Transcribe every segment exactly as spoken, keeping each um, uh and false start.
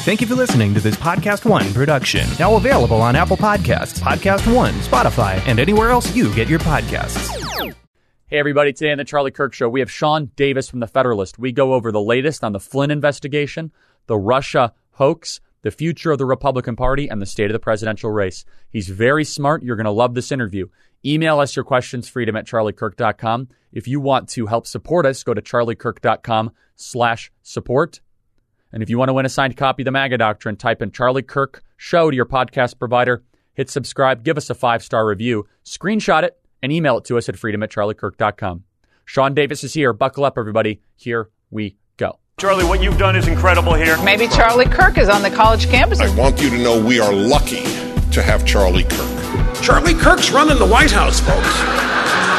Thank you for listening to this Podcast One production. Now available on Apple Podcasts, Podcast One, Spotify, and anywhere else you get your podcasts. Hey everybody, today on the Charlie Kirk Show, we have Sean Davis from The Federalist. We go over the latest on the Flynn investigation, the Russia hoax, the future of the Republican Party, and the state of the presidential race. He's very smart. You're going to love this interview. Email us your questions, freedom at charlie kirk dot com. If you want to help support us, go to charliekirk.com slash support. And if you want to win a signed copy of the MAGA Doctrine, type in Charlie Kirk Show to your podcast provider, hit subscribe, give us a five-star review, screenshot it, and email it to us at freedom at charlie kirk dot com. Sean Davis is here. Buckle up, everybody. Here we go. Charlie, what you've done is incredible here. Maybe Charlie Kirk is on the college campus. I want you to know we are lucky to have Charlie Kirk. Charlie Kirk's running the White House, folks.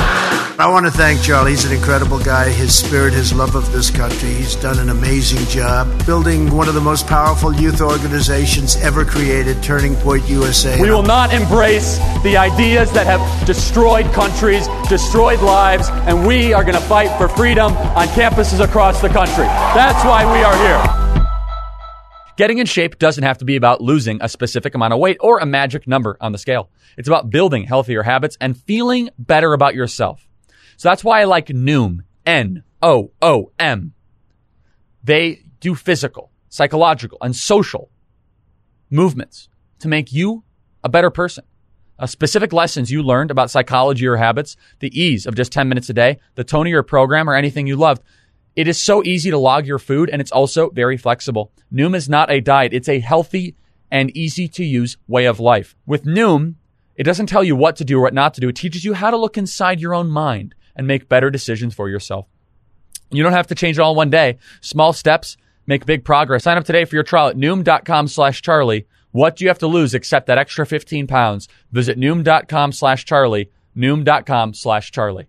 I want to thank Charlie. He's an incredible guy. His spirit, his love of this country. He's done an amazing job building one of the most powerful youth organizations ever created, Turning Point U S A. We will not embrace the ideas that have destroyed countries, destroyed lives, and we are going to fight for freedom on campuses across the country. That's why we are here. Getting in shape doesn't have to be about losing a specific amount of weight or a magic number on the scale. It's about building healthier habits and feeling better about yourself. So that's why I like Noom, N O O M. They do physical, psychological, and social movements to make you a better person. Uh, specific lessons you learned about psychology or habits, the ease of just ten minutes a day, the tone of your program, or anything you loved. It is so easy to log your food, and it's also very flexible. Noom is not a diet. It's a healthy and easy-to-use way of life. With Noom, it doesn't tell you what to do or what not to do. It teaches you how to look inside your own mind and make better decisions for yourself. You don't have to change it all in one day. Small steps make big progress. Sign up today for your trial at Noom.com slash Charlie. What do you have to lose except that extra fifteen pounds? Visit Noom.com slash Charlie. Noom.com slash Charlie.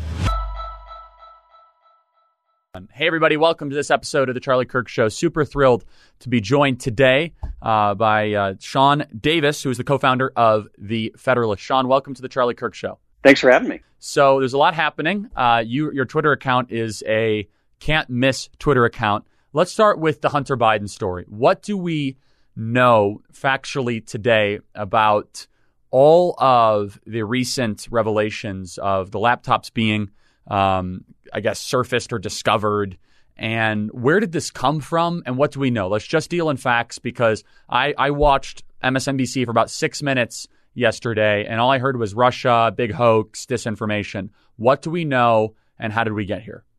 Hey, everybody. Welcome to this episode of The Charlie Kirk Show. Super thrilled to be joined today uh, by uh, Sean Davis, who is the co-founder of The Federalist. Sean, welcome to The Charlie Kirk Show. Thanks for having me. So there's a lot happening. Uh, you, your Twitter account is a can't-miss Twitter account. Let's start with the Hunter Biden story. What do we know factually today about all of the recent revelations of the laptops being, um, I guess, surfaced or discovered? And where did this come from? And what do we know? Let's just deal in facts, because I, I watched M S N B C for about six minutes yesterday, and all I heard was Russia, big hoax, disinformation. What do we know, and how did we get here?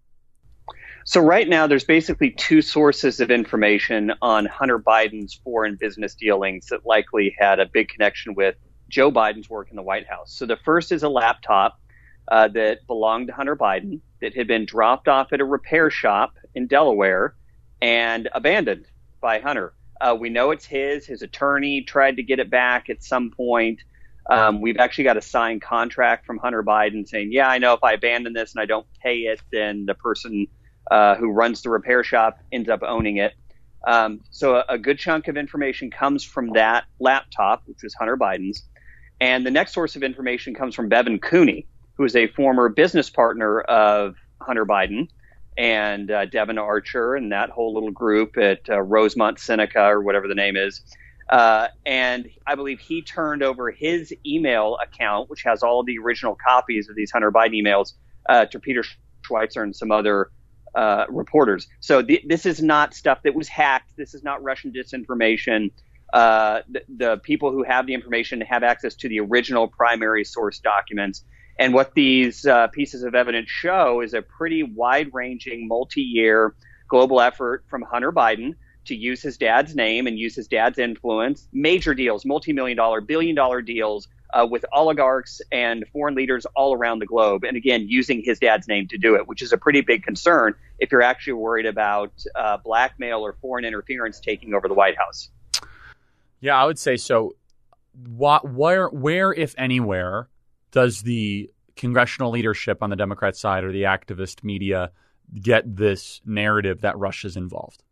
So right now, there's basically two sources of information on Hunter Biden's foreign business dealings that likely had a big connection with Joe Biden's work in the White House. So the first is a laptop uh, that belonged to Hunter Biden that had been dropped off at a repair shop in Delaware and abandoned by Hunter. Uh, we know it's his. His attorney tried to get it back at some point. Um, we've actually got a signed contract from Hunter Biden saying, yeah, I know if I abandon this and I don't pay it, then the person uh, who runs the repair shop ends up owning it. Um, so a, a good chunk of information comes from that laptop, which was Hunter Biden's. And the next source of information comes from Bevan Cooney, who is a former business partner of Hunter Biden and uh, Devin Archer and that whole little group at uh, Rosemont Seneca, or whatever the name is. Uh, and I believe he turned over his email account, which has all of the original copies of these Hunter Biden emails, uh, to Peter Schweizer and some other uh, reporters. So th- this is not stuff that was hacked. This is not Russian disinformation. Uh, the, the people who have the information have access to the original primary source documents. And what these uh, pieces of evidence show is a pretty wide-ranging, multi-year global effort from Hunter Biden to use his dad's name and use his dad's influence. Major deals, multi-million dollar, billion dollar deals uh, with oligarchs and foreign leaders all around the globe. And again, using his dad's name to do it, which is a pretty big concern if you're actually worried about uh, blackmail or foreign interference taking over the White House. Yeah, I would say so. What, where, where, if anywhere, does the congressional leadership on the Democrat side or the activist media get this narrative that Russia's involved?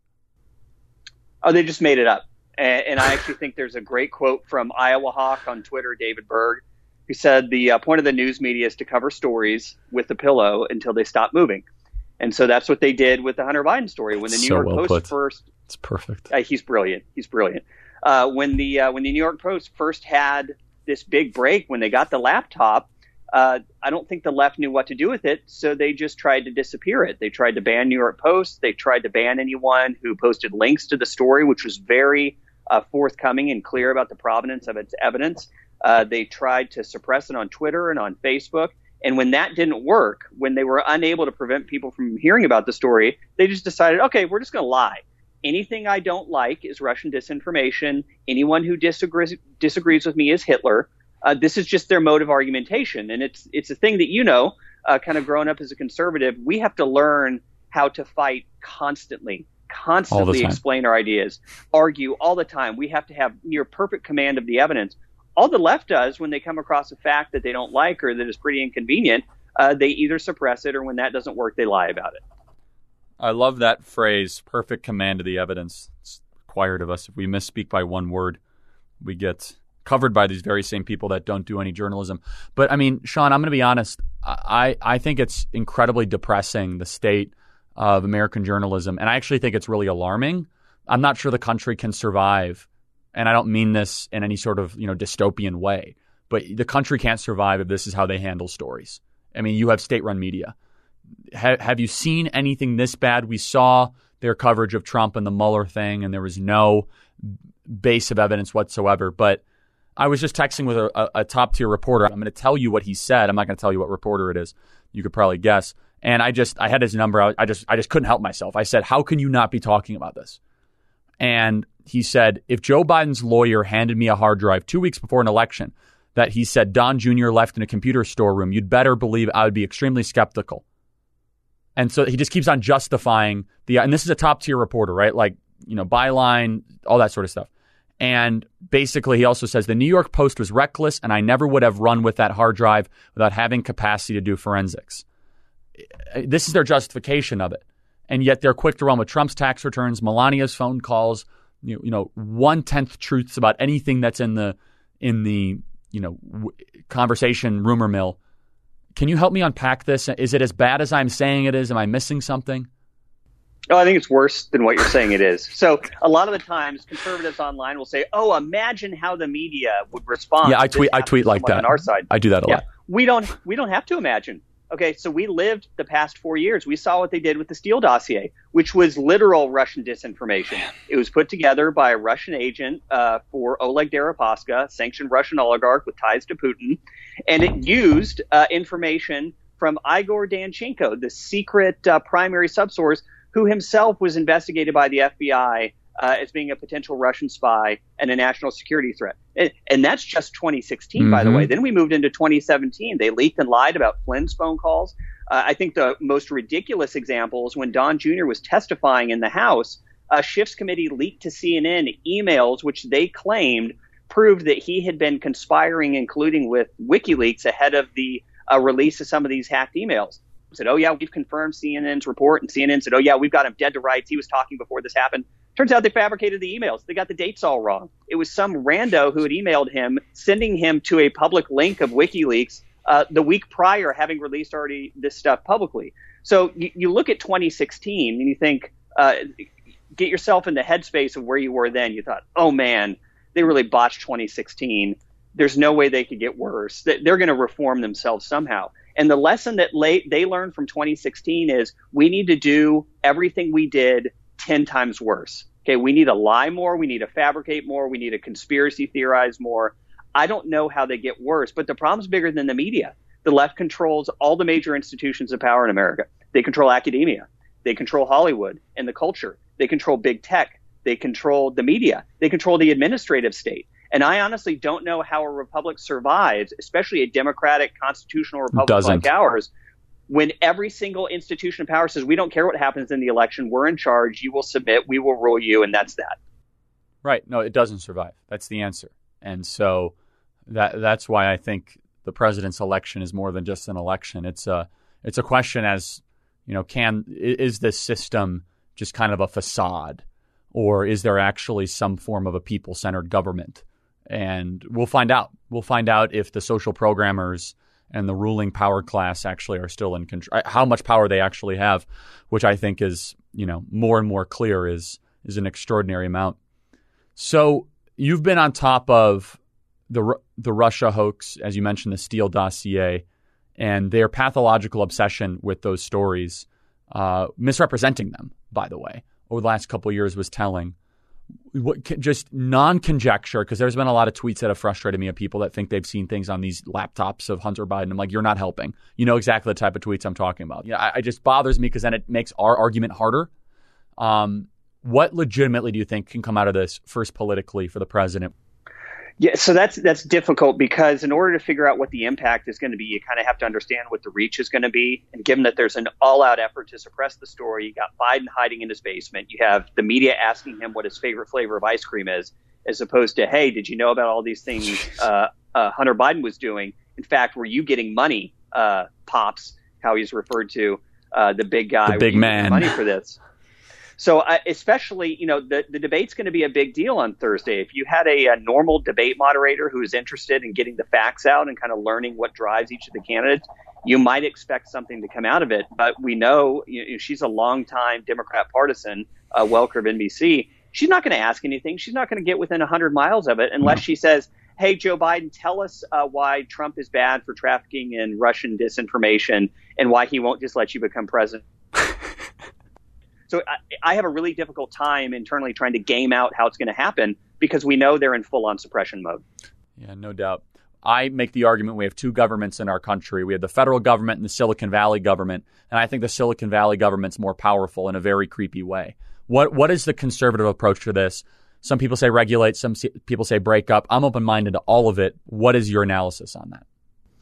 Oh, they just made it up. And, and I actually think there's a great quote from Iowa Hawk on Twitter, David Berg, who said the uh, point of the news media is to cover stories with the pillow until they stop moving. And so that's what they did with the Hunter Biden story. When the New so York well Post put. first, it's perfect. Uh, he's brilliant. He's brilliant. Uh, when the uh, when the New York Post first had this big break, when they got the laptop, uh, I don't think the left knew what to do with it, so they just tried to disappear it. They tried to ban New York Post. They tried to ban anyone who posted links to the story, which was very uh, forthcoming and clear about the provenance of its evidence. Uh, they tried to suppress it on Twitter and on Facebook. And when that didn't work, when they were unable to prevent people from hearing about the story, they just decided, okay, we're just going to lie. Anything I don't like is Russian disinformation. Anyone who disagrees disagrees with me is Hitler. Uh, this is just their mode of argumentation. And it's it's a thing that, you know, uh, kind of growing up as a conservative, we have to learn how to fight constantly, constantly explain our ideas, argue all the time. We have to have near perfect command of the evidence. All the left does when they come across a fact that they don't like or that is pretty inconvenient, uh, they either suppress it or when that doesn't work, they lie about it. I love that phrase, perfect command of the evidence. It's required of us. If we misspeak by one word, we get covered by these very same people that don't do any journalism. But I mean, Sean, I'm going to be honest. I, I think it's incredibly depressing, the state of American journalism. And I actually think it's really alarming. I'm not sure the country can survive. And I don't mean this in any sort of, you know, dystopian way, but the country can't survive if this is how they handle stories. I mean, you have state-run media. Ha- have you seen anything this bad? We saw their coverage of Trump and the Mueller thing, and there was no base of evidence whatsoever. But I was just texting with a, a, a top-tier reporter. I'm going to tell you what he said. I'm not going to tell you what reporter it is. You could probably guess. And I just, I had his number. I, I just, I just couldn't help myself. I said, how can you not be talking about this? And he said, if Joe Biden's lawyer handed me a hard drive two weeks before an election that he said Don Junior left in a computer storeroom, you'd better believe I would be extremely skeptical. And so he just keeps on justifying the, and this is a top tier reporter, right? Like, you know, byline, all that sort of stuff. And basically he also says the New York Post was reckless and I never would have run with that hard drive without having capacity to do forensics. This is their justification of it. And yet they're quick to run with Trump's tax returns, Melania's phone calls, you know, you know one-tenth truths about anything that's in the, in the you know, w- conversation rumor mill. Can you help me unpack this? Is it as bad as I'm saying it is? Am I missing something? Oh, I think it's worse than what you're saying it is. So a lot of the times conservatives online will say, oh, imagine how the media would respond. Yeah, I tweet I tweet like that. On our side. I do that a yeah. lot. We don't we don't have to imagine. Okay, so we lived the past four years. We saw what they did with the Steele dossier, which was literal Russian disinformation. Man. It was put together by a Russian agent uh, for Oleg Deripaska, sanctioned Russian oligarch with ties to Putin. And it used uh, information from Igor Danchenko, the secret uh, primary subsource, who himself was investigated by the F B I uh, as being a potential Russian spy and a national security threat. And, and that's just twenty sixteen, mm-hmm. by the way. Then we moved into twenty seventeen. They leaked and lied about Flynn's phone calls. Uh, I think the most ridiculous example is when Don Junior was testifying in the House, a Schiff's committee leaked to C N N emails which they claimed proved that he had been conspiring, including with WikiLeaks, ahead of the uh, release of some of these hacked emails. Said, oh, yeah, we've confirmed C N N's report. And C N N said, oh, yeah, we've got him dead to rights. He was talking before this happened. Turns out they fabricated the emails. They got the dates all wrong. It was some rando who had emailed him, sending him to a public link of WikiLeaks uh, the week prior, having released already this stuff publicly. So you, you look at twenty sixteen and you think, uh, get yourself in the headspace of where you were then. You thought, oh, man, they really botched twenty sixteen. There's no way they could get worse. They're going to reform themselves somehow. And the lesson that they learned from twenty sixteen is we need to do everything we did ten times worse. Okay, we need to lie more. We need to fabricate more. We need to conspiracy theorize more. I don't know how they get worse, but the problem's bigger than the media. The left controls all the major institutions of power in America. They control academia. They control Hollywood and the culture. They control big tech. They control the media. They control the administrative state. And I honestly don't know how a republic survives, especially a democratic constitutional republic Doesn't. like ours, when every single institution of power says, we don't care what happens in the election. We're in charge. You will submit. We will rule you. And that's that. Right. No, it doesn't survive. That's the answer. And so that that's why I think the president's election is more than just an election. It's a, it's a question as, you know, can is this system just kind of a facade, or is there actually some form of a people-centered government? And we'll find out. We'll find out if the social programmers and the ruling power class actually are still in control, how much power they actually have, which I think is, you know, more and more clear is is an extraordinary amount. So you've been on top of the the Russia hoax, as you mentioned, the Steele dossier, and their pathological obsession with those stories, uh, misrepresenting them, by the way, over the last couple of years was telling. What, just non-conjecture, because there's been a lot of tweets that have frustrated me of people that think they've seen things on these laptops of Hunter Biden. I'm like, you're not helping. You know exactly the type of tweets I'm talking about. Yeah, I, it just bothers me because then it makes our argument harder. Um, what legitimately do you think can come out of this, first politically, for the president? Yeah, so that's that's difficult because in order to figure out what the impact is going to be, you kind of have to understand what the reach is going to be. And given that there's an all-out effort to suppress the story, you got Biden hiding in his basement. You have the media asking him what his favorite flavor of ice cream is, as opposed to, hey, did you know about all these things uh, uh, Hunter Biden was doing? In fact, were you getting money, uh, Pops, how he's referred to, uh, the big guy, the big man, money for this? So uh, especially, you know, the, the debate's going to be a big deal on Thursday. If you had a, a normal debate moderator who is interested in getting the facts out and kind of learning what drives each of the candidates, you might expect something to come out of it. But we know, you know, she's a longtime Democrat partisan, uh, Welker of N B C. She's not going to ask anything. She's not going to get within one hundred miles of it unless she says, hey, Joe Biden, tell us uh, why Trump is bad for trafficking in Russian disinformation and why he won't just let you become president. So I, I have a really difficult time internally trying to game out how it's going to happen because we know they're in full-on suppression mode. Yeah, no doubt. I make the argument we have two governments in our country. We have the federal government and the Silicon Valley government, and I think the Silicon Valley government's more powerful in a very creepy way. What What is the conservative approach to this? Some people say regulate, some people say break up. I'm open-minded to all of it. What is your analysis on that?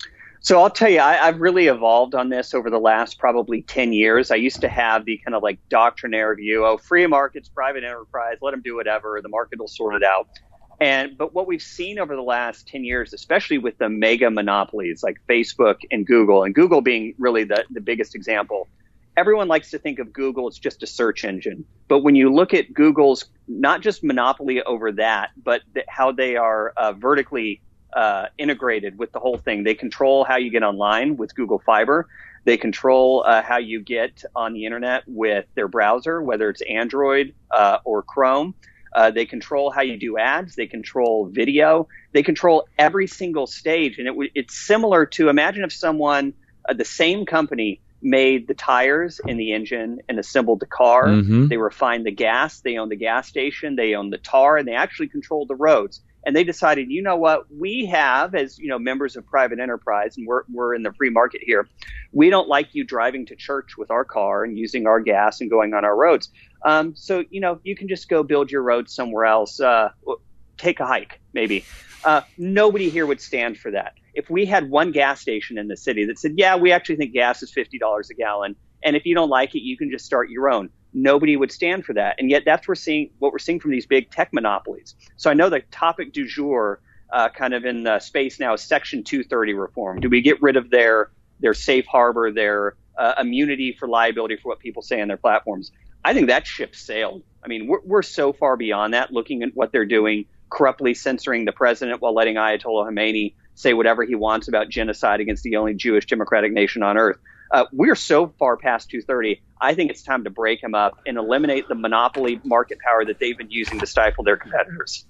So I'll tell you, I, I've really evolved on this over the last probably ten years. I used to have the kind of like doctrinaire view, oh, free markets, private enterprise, let them do whatever, the market will sort it out. And but what we've seen over the last ten years, especially with the mega monopolies like Facebook and Google, and Google being really the, the biggest example, everyone likes to think of Google as just a search engine. But when you look at Google's not just monopoly over that, but the, how they are uh, vertically Uh, integrated with the whole thing. They control how you get online with Google Fiber. They control uh, how you get on the internet with their browser, whether it's Android uh, or Chrome. Uh, they control how you do ads. They control video. They control every single stage. And it w- it's similar to, imagine if someone, uh, the same company made the tires and the engine and assembled the car. Mm-hmm. They refined the gas. They own the gas station. They own the tar, and they actually control the roads. And they decided, you know what, we have, as you know, members of private enterprise, and we're we're in the free market here, we don't like you driving to church with our car and using our gas and going on our roads. Um, so, you know, you can just go build your roads somewhere else. Uh, take a hike, maybe. Uh, nobody here would stand for that. If we had one gas station in the city that said, yeah, we actually think gas is fifty dollars a gallon, and if you don't like it, you can just start your own. Nobody would stand for that. And yet that's what we're seeing, what we're seeing from these big tech monopolies. So I know the topic du jour uh, kind of in the space now is Section two thirty reform. Do we get rid of their their safe harbor, their uh, immunity for liability for what people say on their platforms? I think that ship sailed. I mean, we're, we're so far beyond that, looking at what they're doing, corruptly censoring the president while letting Ayatollah Khomeini say whatever he wants about genocide against the only Jewish democratic nation on earth. Uh, we're so far past two thirty. I think it's time to break them up and eliminate the monopoly market power that they've been using to stifle their competitors.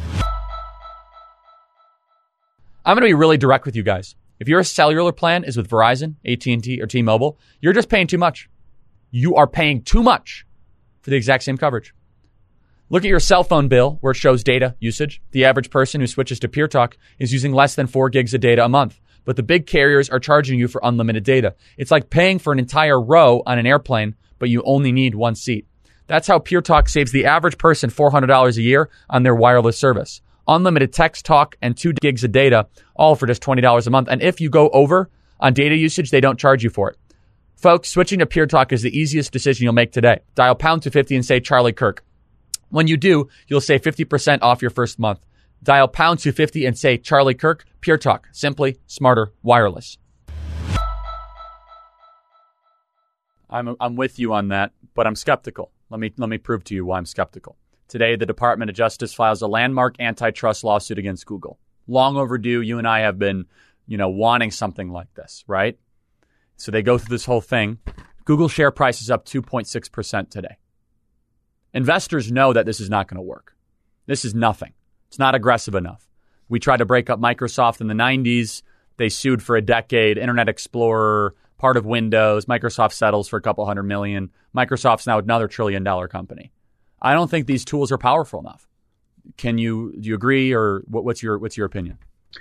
I'm going to be really direct with you guys. If your cellular plan is with Verizon, A T and T, or T-Mobile, you're just paying too much. You are paying too much for the exact same coverage. Look at your cell phone bill where it shows data usage. The average person who switches to Pure Talk is using less than four gigs of data a month. But the big carriers are charging you for unlimited data. It's like paying for an entire row on an airplane, but you only need one seat. That's how Pure Talk saves the average person four hundred dollars a year on their wireless service. Unlimited text, talk, and two gigs of data, all for just twenty dollars a month. And if you go over on data usage, they don't charge you for it. Folks, switching to Pure Talk is the easiest decision you'll make today. Dial pound two fifty and say Charlie Kirk. When you do, you'll save fifty percent off your first month. Dial pound two fifty and say Charlie Kirk. Pure Talk. Simply smarter wireless. I'm I'm with you on that, but I'm skeptical. Let me let me prove to you why I'm skeptical. Today, the Department of Justice files a landmark antitrust lawsuit against Google. Long overdue. You and I have been you know, wanting something like this, right? So they go through this whole thing. Google share price is up two point six percent today. Investors know that this is not going to work. This is nothing. It's not aggressive enough. We tried to break up Microsoft in the nineties. They sued for a decade. Internet Explorer, part of Windows. Microsoft settles for a couple hundred million. Microsoft's now another trillion dollar company. I don't think these tools are powerful enough. Can you, do you agree, or what, what's your, what's your opinion?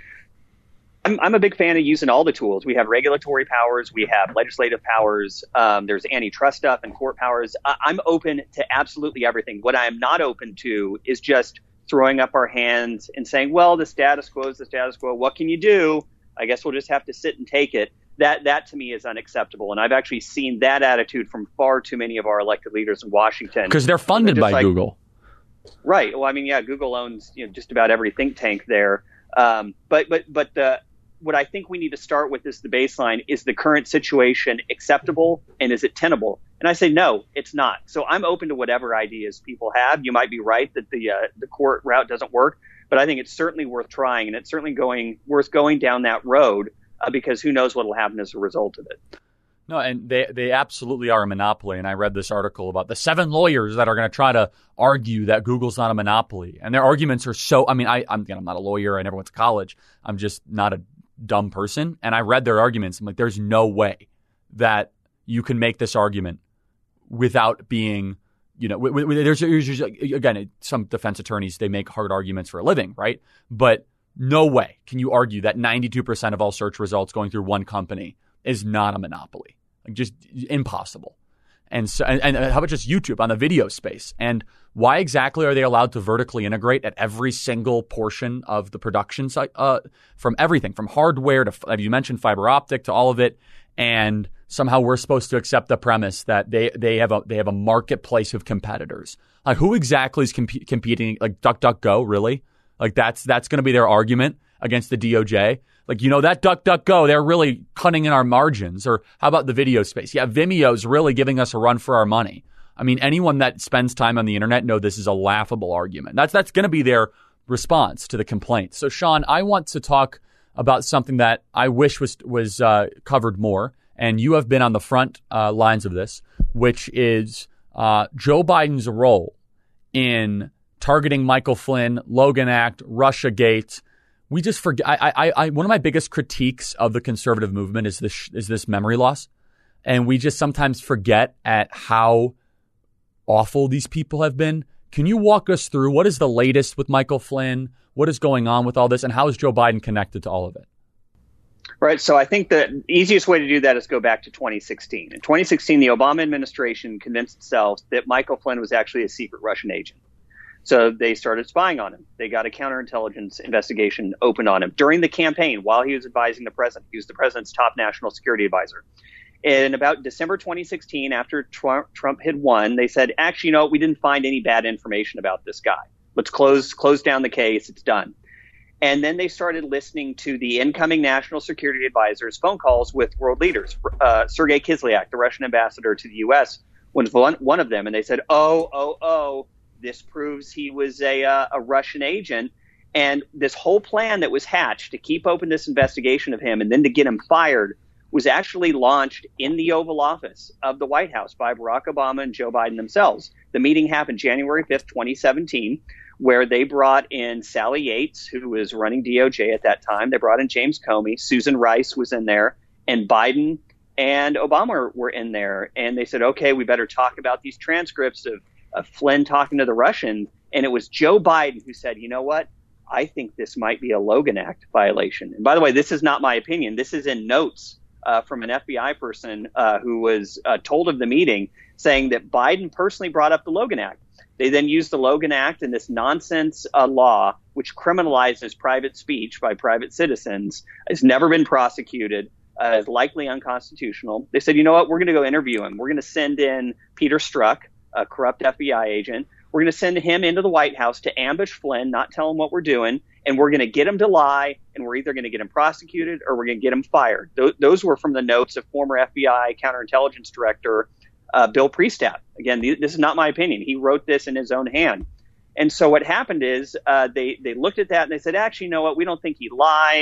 I'm, I'm a big fan of using all the tools. We have regulatory powers. We have legislative powers. Um, there's antitrust stuff and court powers. I, I'm open to absolutely everything. What I am not open to is just throwing up our hands and saying, well, the status quo is the status quo. What can you do? I guess we'll just have to sit and take it. That, that to me is unacceptable. And I've actually seen that attitude from far too many of our elected leaders in Washington. Because they're funded they're by like, Google. Right. Well, I mean, yeah, Google owns, you know, just about every think tank there. Um, but but but the what I think we need to start with is the baseline. Is the current situation acceptable, and is it tenable? And I say, no, it's not. So I'm open to whatever ideas people have. You might be right that the uh, the court route doesn't work, but I think it's certainly worth trying, and it's certainly going worth going down that road uh, because who knows what will happen as a result of it. No, and they, they absolutely are a monopoly. And I read this article about the seven lawyers that are going to try to argue that Google's not a monopoly. And their arguments are so, I mean, I, I'm, I'm not a lawyer. I never went to college. I'm just not a dumb person. And I read their arguments. I'm like, there's no way that you can make this argument without being, you know, w- w- there's, there's again, some defense attorneys, they make hard arguments for a living, right? But no way can you argue that ninety-two percent of all search results going through one company is not a monopoly. Like, just impossible. And so, and, and how about just YouTube on the video space? And why exactly are they allowed to vertically integrate at every single portion of the production site, uh, from everything, from hardware to, as you mentioned, fiber optic to all of it? And somehow we're supposed to accept the premise that they, they have a they have a marketplace of competitors. Like, who exactly is comp- competing? Like DuckDuckGo, really? Like that's that's going to be their argument against the D O J. Like, you know, that DuckDuckGo, they're really cutting in our margins. Or how about the video space? Yeah, Vimeo's really giving us a run for our money. I mean, anyone that spends time on the internet know this is a laughable argument. That's that's going to be their response to the complaint. So, Sean, I want to talk about something that I wish was was uh, covered more, and you have been on the front uh, lines of this, which is uh, Joe Biden's role in targeting Michael Flynn, Logan Act, Russiagate. We just forget. I, I, I, one of my biggest critiques of the conservative movement is this is this memory loss, and we just sometimes forget at how awful these people have been. Can you walk us through what is the latest with Michael Flynn? What is going on with all this, and how is Joe Biden connected to all of it? Right. So I think the easiest way to do that is go back to twenty sixteen. In twenty sixteen, the Obama administration convinced itself that Michael Flynn was actually a secret Russian agent. So they started spying on him. They got a counterintelligence investigation open on him during the campaign while he was advising the president. He was the president's top national security advisor. In about December twenty sixteen, after Trump, Trump had won, they said, actually, you know, we didn't find any bad information about this guy. Let's close close down the case. It's done. And then they started listening to the incoming national security advisor's phone calls with world leaders. Uh, Sergei Kislyak, the Russian ambassador to the U S, was one, one of them. And they said, oh, oh, oh. This proves he was a, uh, a Russian agent. And this whole plan that was hatched to keep open this investigation of him and then to get him fired was actually launched in the Oval Office of the White House by Barack Obama and Joe Biden themselves. The meeting happened January fifth, twenty seventeen, where they brought in Sally Yates, who was running D O J at that time. They brought in James Comey. Susan Rice was in there, and Biden and Obama were in there. And they said, okay, we better talk about these transcripts of of Flynn talking to the Russians. And it was Joe Biden who said, you know what? I think this might be a Logan Act violation. And by the way, this is not my opinion. This is in notes uh, from an F B I person uh, who was uh, told of the meeting, saying that Biden personally brought up the Logan Act. They then used the Logan Act and this nonsense uh, law, which criminalizes private speech by private citizens, has never been prosecuted, uh, is likely unconstitutional. They said, you know what? We're going to go interview him. We're going to send in Peter Strzok, a corrupt F B I agent. We're going to send him into the White House to ambush Flynn, not tell him what we're doing, and we're going to get him to lie, and we're either going to get him prosecuted or we're going to get him fired. Th- those were from the notes of former F B I counterintelligence director uh, Bill Priestap. Again, th- this is not my opinion. He wrote this in his own hand. And so what happened is uh, they, they looked at that and they said, actually, you know what? We don't think he lied.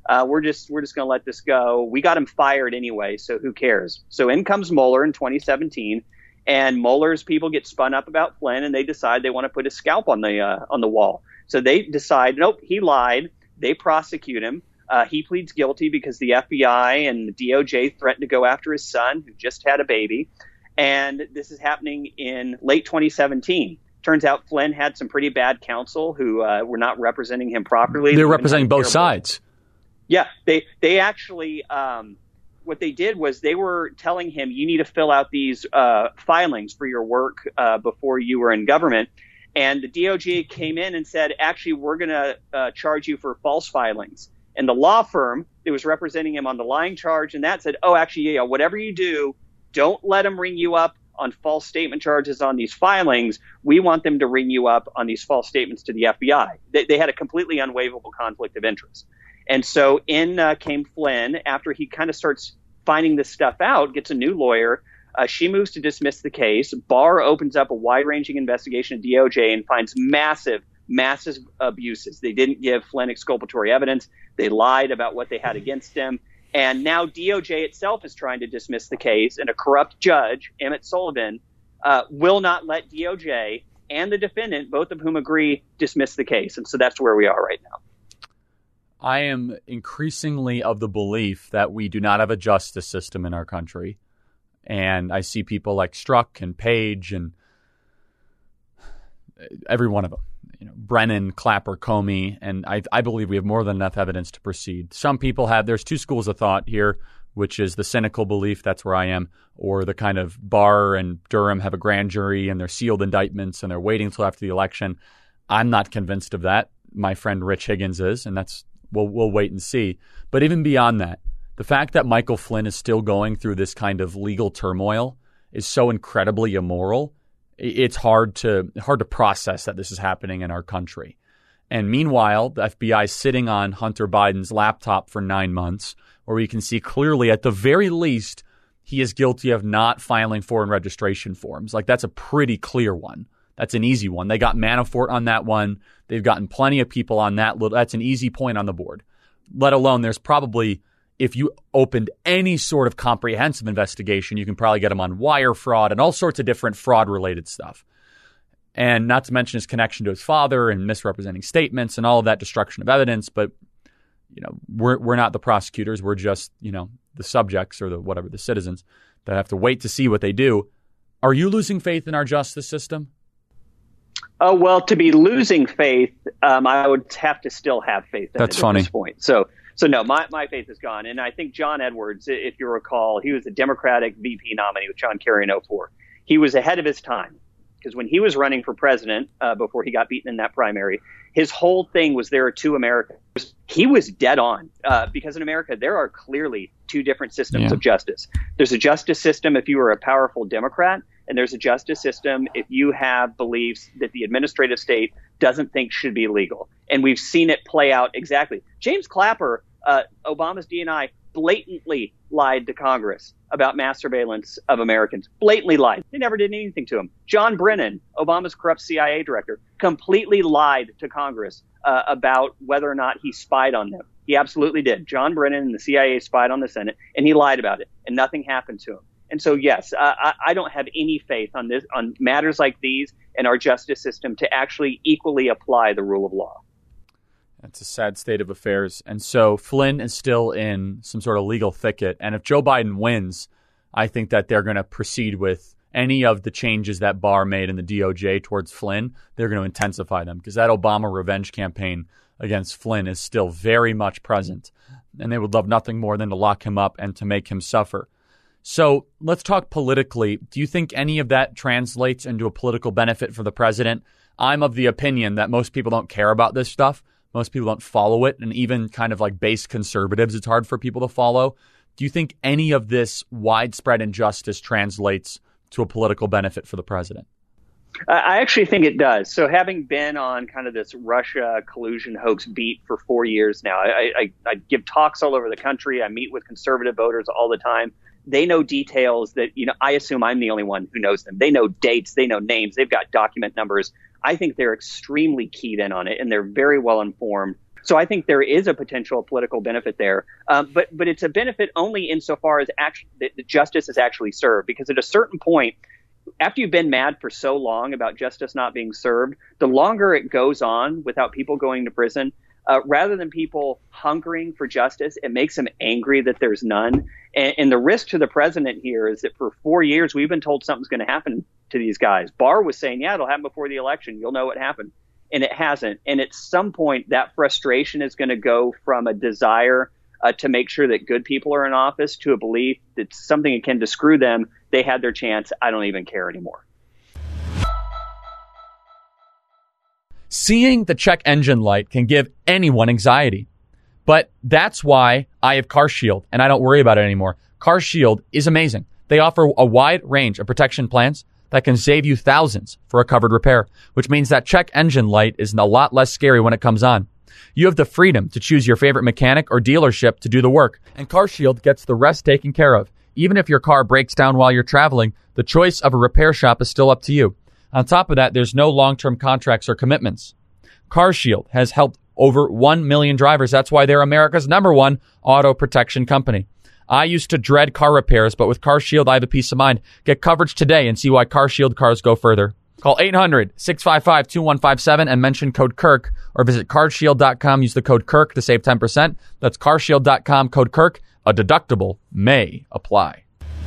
Uh, we're just we're just going to let this go. We got him fired anyway, so who cares? So in comes Mueller in twenty seventeen, and Mueller's people get spun up about Flynn, and they decide they want to put his scalp on the uh, on the wall. So they decide, nope, he lied. They prosecute him. Uh, he pleads guilty because the F B I and the D O J threatened to go after his son, who just had a baby. And this is happening in late twenty seventeen. Turns out Flynn had some pretty bad counsel who uh, were not representing him properly. They're representing both sides. Yeah, they they actually um, what they did was they were telling him, you need to fill out these uh, filings for your work uh, before you were in government. And the D O J came in and said, actually, we're going to uh, charge you for false filings. And the law firm that was representing him on the lying charge and that said, oh, actually, yeah, whatever you do, don't let them ring you up on false statement charges on these filings. We want them to ring you up on these false statements to the F B I. They, they had a completely unwaivable conflict of interest. And so in uh, came Flynn after he kind of starts finding this stuff out, gets a new lawyer. Uh, she moves to dismiss the case. Barr opens up a wide-ranging investigation at D O J and finds massive, massive abuses. They didn't give Flynn exculpatory evidence. They lied about what they had against him. And now D O J itself is trying to dismiss the case, and a corrupt judge, Emmett Sullivan, uh, will not let D O J and the defendant, both of whom agree, dismiss the case. And so that's where we are right now. I am increasingly of the belief that we do not have a justice system in our country. And I see people like Strzok and Page and every one of them, you know, Brennan, Clapper, Comey, and I, I believe we have more than enough evidence to proceed. Some people have, there's two schools of thought here, which is the cynical belief, that's where I am, or the kind of Barr and Durham have a grand jury and they're sealed indictments and they're waiting until after the election. I'm not convinced of that. My friend Rich Higgins is, and that's we'll we'll wait and see. But even beyond that, the fact that Michael Flynn is still going through this kind of legal turmoil is so incredibly immoral. It's hard to hard to process that this is happening in our country. And meanwhile, the F B I is sitting on Hunter Biden's laptop for nine months, where we can see clearly, at the very least, he is guilty of not filing foreign registration forms. Like, that's a pretty clear one. That's an easy one. They got Manafort on that one. They've gotten plenty of people on that. That's an easy point on the board. Let alone there's probably, if you opened any sort of comprehensive investigation, you can probably get him on wire fraud and all sorts of different fraud-related stuff. And not to mention his connection to his father and misrepresenting statements and all of that destruction of evidence. But, you know, we're we're not the prosecutors. We're just, you know, the subjects or the whatever, the citizens that have to wait to see what they do. Are you losing faith in our justice system? Oh, well, to be losing faith, um, I would have to still have faith in That's it funny. at this point. So, so no, my, my faith is gone. And I think John Edwards, if you recall, he was a Democratic V P nominee with John Kerry in oh four. He was ahead of his time because when he was running for president uh, before he got beaten in that primary, his whole thing was there are two Americas. He was dead on uh, because in America, there are clearly two different systems yeah. of justice. There's a justice system if you are a powerful Democrat, and there's a justice system if you have beliefs that the administrative state doesn't think should be legal. And we've seen it play out exactly. James Clapper, uh, Obama's D and I, blatantly lied to Congress about mass surveillance of Americans. Blatantly lied. They never did anything to him. John Brennan, Obama's corrupt C I A director, completely lied to Congress uh, about whether or not he spied on them. He absolutely did. John Brennan and the C I A spied on the Senate, and he lied about it, and nothing happened to him. And so, yes, uh, I, I don't have any faith on this, on matters like these and our justice system to actually equally apply the rule of law. That's a sad state of affairs. And so Flynn is still in some sort of legal thicket. And if Joe Biden wins, I think that they're going to proceed with any of the changes that Barr made in the D O J towards Flynn. They're going to intensify them because that Obama revenge campaign against Flynn is still very much present. And they would love nothing more than to lock him up and to make him suffer. So let's talk politically. Do you think any of that translates into a political benefit for the president? I'm of the opinion that most people don't care about this stuff. Most people don't follow it. And even kind of like base conservatives, it's hard for people to follow. Do you think any of this widespread injustice translates to a political benefit for the president? I actually think it does. So having been on kind of this Russia collusion hoax beat for four years now, I, I, I give talks all over the country. I meet with conservative voters all the time. They know details that, you know, I assume I'm the only one who knows them. They know dates. They know names. They've got document numbers I think they're extremely keyed in on it, and they're very well informed. So I think there is a potential political benefit there, um, but but it's a benefit only insofar as actually the, the justice is actually served. Because at a certain point, after you've been mad for so long about justice not being served, the longer it goes on without people going to prison, uh, rather than people hungering for justice, it makes them angry that there's none. And, and the risk to the president here is that for four years we've been told something's going to happen to these guys. Barr was saying, "Yeah, it'll happen before the election. You'll know what happened." And it hasn't. And at some point, that frustration is going to go from a desire uh, to make sure that good people are in office to a belief that something akin to screw them. They had their chance. I don't even care anymore. Seeing the check engine light can give anyone anxiety. But that's why I have CarShield, and I don't worry about it anymore. CarShield is amazing. They offer a wide range of protection plans that can save you thousands for a covered repair, which means that check engine light is a lot less scary when it comes on. You have the freedom to choose your favorite mechanic or dealership to do the work, and CarShield gets the rest taken care of. Even if your car breaks down while you're traveling, the choice of a repair shop is still up to you. On top of that, there's no long-term contracts or commitments. CarShield has helped over one million drivers. That's why they're America's number one auto protection company. I used to dread car repairs, but with CarShield, I have a peace of mind. Get coverage today and see why CarShield cars go further. Call eight hundred, six five five, two one five seven and mention code Kirk, or visit carshield dot com. Use the code Kirk to save ten percent. That's carshield dot com, code Kirk. A deductible may apply.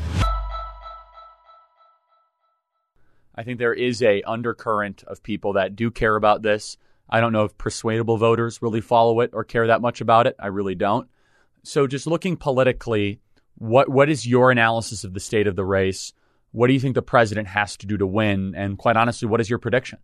I think there is a undercurrent of people that do care about this. I don't know if persuadable voters really follow it or care that much about it. I really don't. So just looking politically, what what is your analysis of the state of the race? What do you think the president has to do to win? And quite honestly, what is your prediction?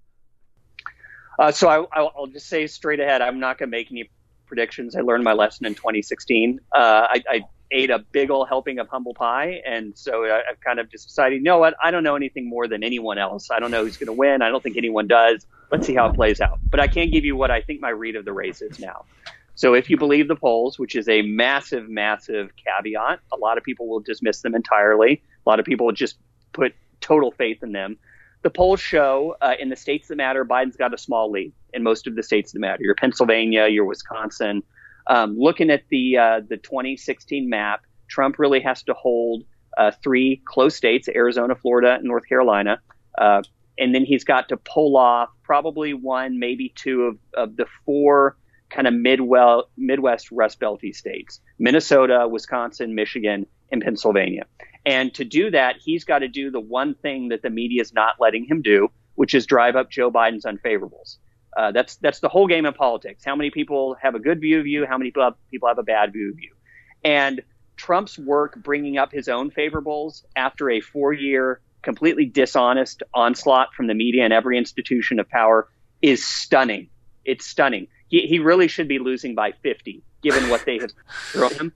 Uh, so I, I'll just say straight ahead, I'm not going to make any predictions. I learned my lesson in twenty sixteen. Uh, I, I ate a big old helping of humble pie. And so I, I've kind of just decided, you know what? I don't know anything more than anyone else. I don't know who's going to win. I don't think anyone does. Let's see how it plays out. But I can't give you what I think my read of the race is now. So if you believe the polls, which is a massive, massive caveat, a lot of people will dismiss them entirely. A lot of people will just put total faith in them. The polls show uh, in the states that matter, Biden's got a small lead in most of the states that matter. Your Pennsylvania, your Wisconsin. Um, looking at the uh, the twenty sixteen map, Trump really has to hold uh, three close states, Arizona, Florida, and North Carolina. Uh, and then he's got to pull off probably one, maybe two of, of the four kind of Midwest, Midwest Rust Belty states, Minnesota, Wisconsin, Michigan, and Pennsylvania. And to do that, he's got to do the one thing that the media is not letting him do, which is drive up Joe Biden's unfavorables. Uh, that's that's the whole game of politics. How many people have a good view of you? How many people have, people have a bad view of you? And Trump's work bringing up his own favorables after a four-year completely dishonest onslaught from the media and every institution of power is stunning. It's stunning. He, he really should be losing by fifty, given what they have thrown him.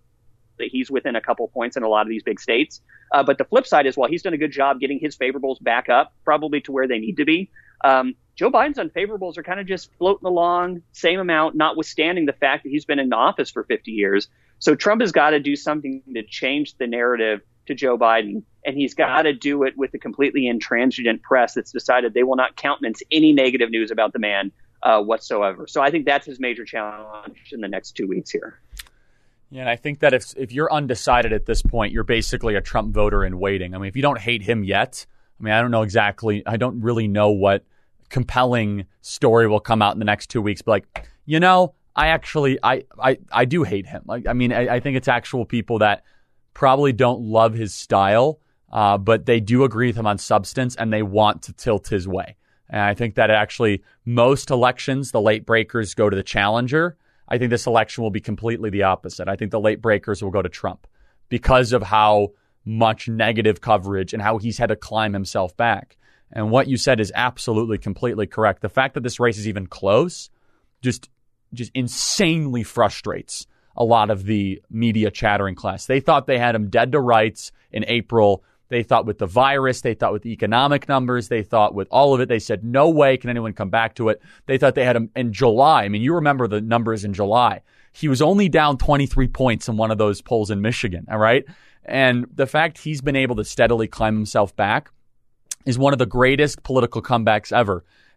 That he's within a couple points in a lot of these big states. Uh, but the flip side is, while he's done a good job getting his favorables back up, probably to where they need to be, um, Joe Biden's unfavorables are kind of just floating along, same amount, notwithstanding the fact that he's been in office for fifty years. So Trump has got to do something to change the narrative to Joe Biden, and he's got to do it with a completely intransigent press that's decided they will not countenance any negative news about the man uh, whatsoever. So I think that's his major challenge in the next two weeks here. Yeah, and I think that if if you're undecided at this point, you're basically a Trump voter in waiting. I mean, if you don't hate him yet, I mean, I don't know exactly. I don't really know what compelling story will come out in the next two weeks. But like, you know, I actually, I, I, I do hate him. Like, I mean, I, I think it's actual people that probably don't love his style, uh, but they do agree with him on substance and they want to tilt his way. And I think that actually most elections, the late breakers go to the challenger. I think this election will be completely the opposite. I think the late breakers will go to Trump because of how much negative coverage and how he's had to climb himself back. And what you said is absolutely, completely correct. The fact that this race is even close just just insanely frustrates a lot of the media chattering class. They thought they had him dead to rights in April. They thought with the virus, they thought with the economic numbers, they thought with all of it, they said, no way can anyone come back to it. They thought they had him in July. I mean, you remember the numbers in July. He was only down twenty-three points in one of those polls in Michigan, all right? And the fact he's been able to steadily climb himself back is one of the greatest political comebacks ever.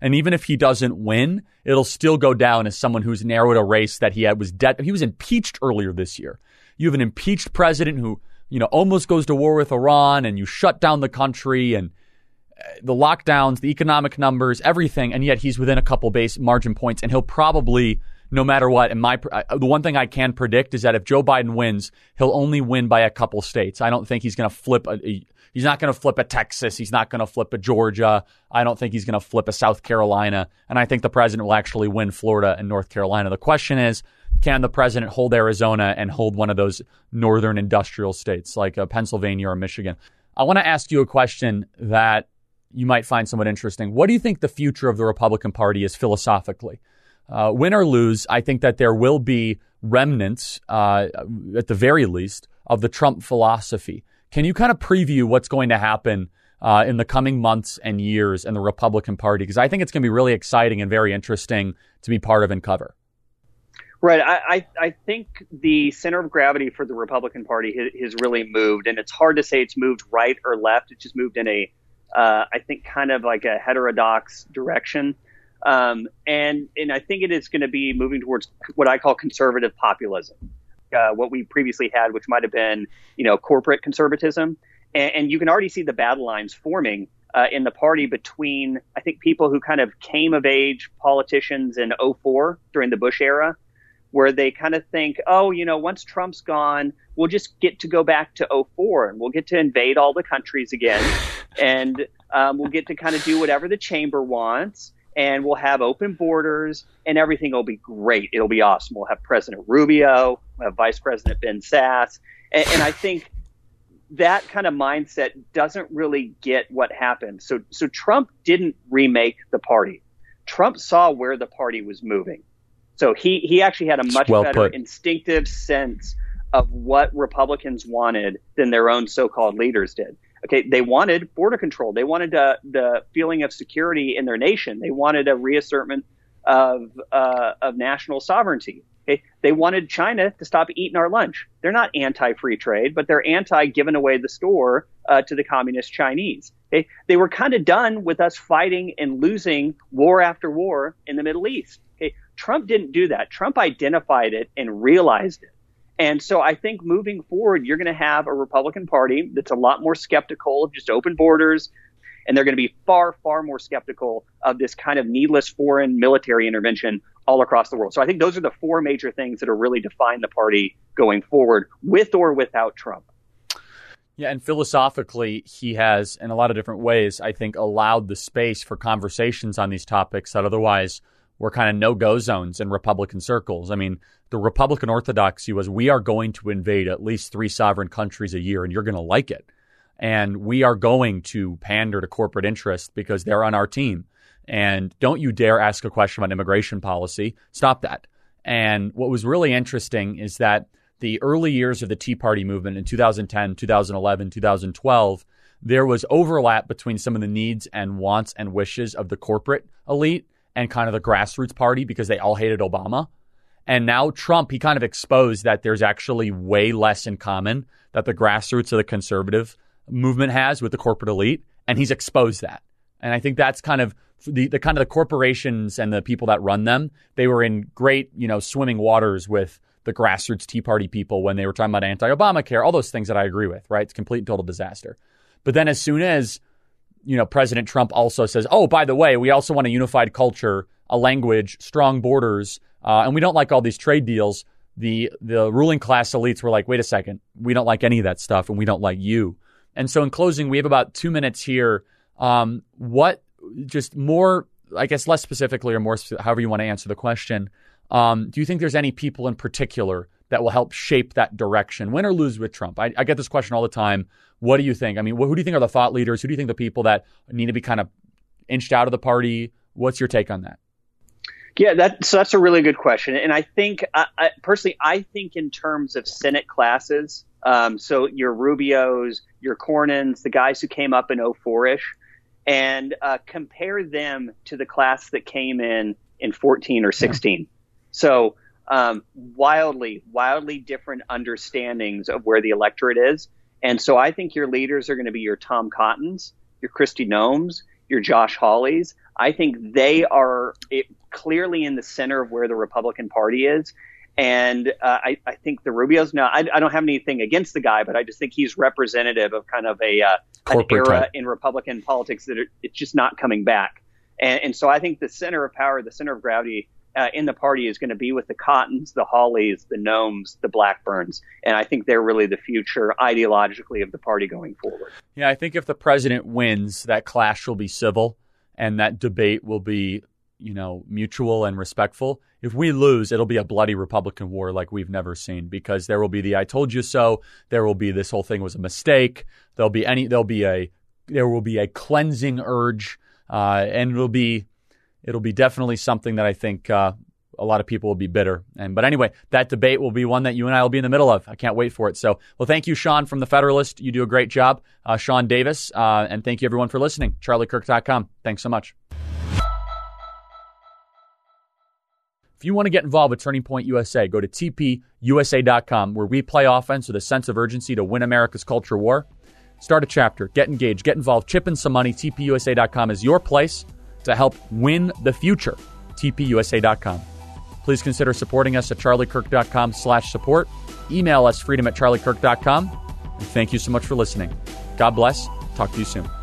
And even if he doesn't win, it'll still go down as someone who's narrowed a race that he had was dead. He was impeached earlier this year. You have an impeached president who, you know, almost goes to war with Iran, and you shut down the country and the lockdowns, the economic numbers, everything. And yet he's within a couple base margin points, and he'll probably, no matter what, and my the one thing I can predict is that if Joe Biden wins, he'll only win by a couple states. I don't think he's going to flip a, a He's not going to flip a Texas. He's not going to flip a Georgia. I don't think he's going to flip a South Carolina. And I think the president will actually win Florida and North Carolina. The question is, can the president hold Arizona and hold one of those northern industrial states like uh, Pennsylvania or Michigan? I want to ask you a question that you might find somewhat interesting. What do you think the future of the Republican Party is philosophically? Uh, win or lose, I think that there will be remnants, uh, at the very least, of the Trump philosophy. Can you kind of preview what's going to happen uh, in the coming months and years in the Republican Party? Because I think it's going to be really exciting and very interesting to be part of and cover. Right. I, I, I think the center of gravity for the Republican Party has, has really moved, and it's hard to say it's moved right or left. It's just moved in a, uh, I think, kind of like a heterodox direction. Um, and, and I think it is going to be moving towards what I call conservative populism. Uh, what we previously had, which might have been, you know, corporate conservatism. And, and you can already see the battle lines forming uh, in the party between, I think, people who kind of came of age politicians in oh four during the Bush era, where they kind of think, oh, you know, once Trump's gone, we'll just get to go back to oh four and we'll get to invade all the countries again. And um, we'll get to kind of do whatever the chamber wants. And we'll have open borders and everything will be great. It'll be awesome. We'll have President Rubio, we'll have Vice President Ben Sasse. And, and I think that kind of mindset doesn't really get what happened. So, so Trump didn't remake the party. Trump saw where the party was moving. So he, he actually had a much well better put. instinctive sense of what Republicans wanted than their own so-called leaders did. Okay, they wanted border control. They wanted uh, the feeling of security in their nation. They wanted a reassertment of uh, of national sovereignty. Okay, they wanted China to stop eating our lunch. They're not anti-free trade, but they're anti-giving away the store uh, to the communist Chinese. Okay, they were kind of done with us fighting and losing war after war in the Middle East. Okay, Trump didn't do that. Trump identified it and realized it. And so I think moving forward, you're going to have a Republican Party that's a lot more skeptical of just open borders. And they're going to be far, far more skeptical of this kind of needless foreign military intervention all across the world. So I think those are the four major things that are really define the party going forward, with or without Trump. Yeah, and philosophically, he has, in a lot of different ways, I think, allowed the space for conversations on these topics that otherwise were kind of no-go zones in Republican circles. I mean, the Republican orthodoxy was, we are going to invade at least three sovereign countries a year, and you're going to like it. And we are going to pander to corporate interests because they're on our team. And don't you dare ask a question about immigration policy. Stop that. And what was really interesting is that the early years of the Tea Party movement in two thousand ten, two thousand eleven, two thousand twelve, there was overlap between some of the needs and wants and wishes of the corporate elite and kind of the grassroots party because they all hated Obama. And now Trump, he kind of exposed that there's actually way less in common that the grassroots of the conservative movement has with the corporate elite. And he's exposed that. And I think that's kind of the, the kind of the corporations and the people that run them. They were in great, you know, swimming waters with the grassroots Tea Party people when they were talking about anti-Obamacare, all those things that I agree with, right? It's complete and total disaster. But then as soon as, you know, President Trump also says, oh, by the way, we also want a unified culture, a language, strong borders, uh, and we don't like all these trade deals. The the ruling class elites were like, wait a second, we don't like any of that stuff and we don't like you. And so in closing, we have about two minutes here. Um, what just more, I guess, less specifically or more, however you want to answer the question. Um, do you think there's any people in particular that will help shape that direction, win or lose with Trump? I, I get this question all the time. What do you think? I mean, who do you think are the thought leaders? Who do you think the people that need to be kind of inched out of the party? What's your take on that? Yeah, that, so that's a really good question. And I think, I, I, personally, I think in terms of Senate classes, um, so your Rubios, your Cornyn's, the guys who came up in oh four-ish, and uh, compare them to the class that came in in fourteen or sixteen. Yeah. So um, wildly, wildly different understandings of where the electorate is. And so I think your leaders are going to be your Tom Cottons, your Kristi Noems, your Josh Hawleys. I think they are it, clearly in the center of where the Republican Party is. And uh, I, I think the Rubio's now, I, I don't have anything against the guy, but I just think he's representative of kind of a uh, an era type. in Republican politics that are, it's just not coming back. And, and so I think the center of power, the center of gravity uh, in the party is going to be with the Cottons, the Hawleys, the Nomes, the Blackburns. And I think they're really the future ideologically of the party going forward. Yeah, I think if the president wins, that clash will be civil and that debate will be, you know, mutual and respectful. If we lose, it'll be a bloody Republican war like we've never seen, because there will be the "I told you so." There will be this whole thing was a mistake. There'll be any. There'll be a. There will be a cleansing urge, uh, and it'll be. It'll be definitely something that I think uh, a lot of people will be bitter. And but anyway, that debate will be one that you and I will be in the middle of. I can't wait for it. So, well, thank you, Sean from the Federalist. You do a great job, uh, Sean Davis, uh, and thank you everyone for listening. charlie kirk dot com. Thanks so much. If you want to get involved with Turning Point U S A, go to T P U S A dot com, where we play offense with a sense of urgency to win America's culture war. Start a chapter, get engaged, get involved, chip in some money. T P U S A dot com is your place to help win the future. T P U S A dot com. Please consider supporting us at charlie kirk dot com slash support. Email us freedom at charlie kirk dot com. And thank you so much for listening. God bless. Talk to you soon.